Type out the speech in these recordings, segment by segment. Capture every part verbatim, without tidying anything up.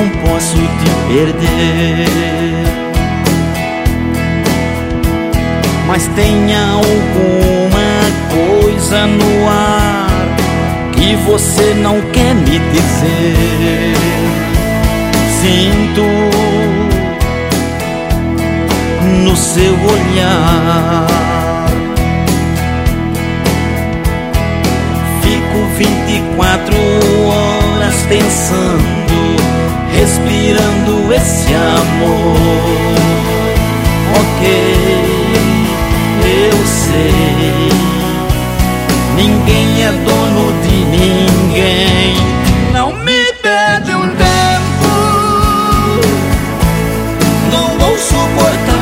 não posso te perder. Mas tem alguma coisa no ar que você não quer me dizer. Sinto no seu olhar. Fico vinte e quatro horas pensando, respirando esse amor. Ok, eu sei, ninguém é dono de ninguém. Não me perde um tempo, não vou suportar.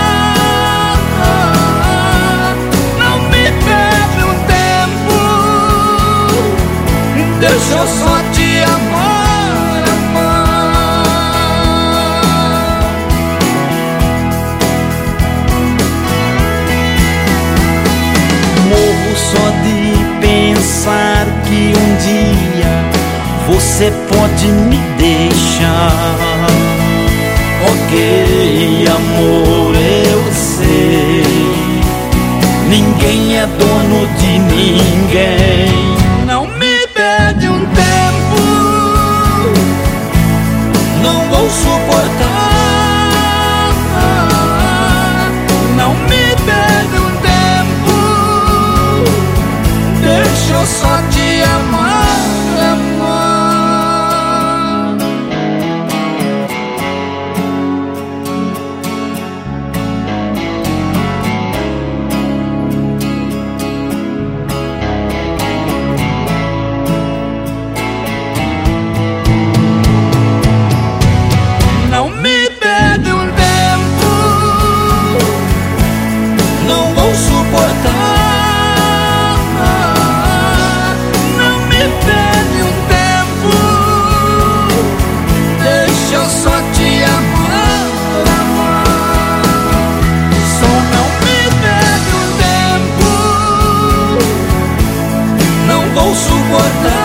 Não me perde um tempo, deixa eu só te amar, amar. Morro só de pensar que um dia você pode me deixar. Ok, amor, eu sei, ninguém é dono de ninguém. Não me perde um tempo, não vou suportar. Não me perde um tempo, deixa eu só te amar, amar. Não me perde um tempo, não vou suportar. Não me perde um tempo, deixa eu só te amar, amar. Só não me perde um tempo, não vou suportar.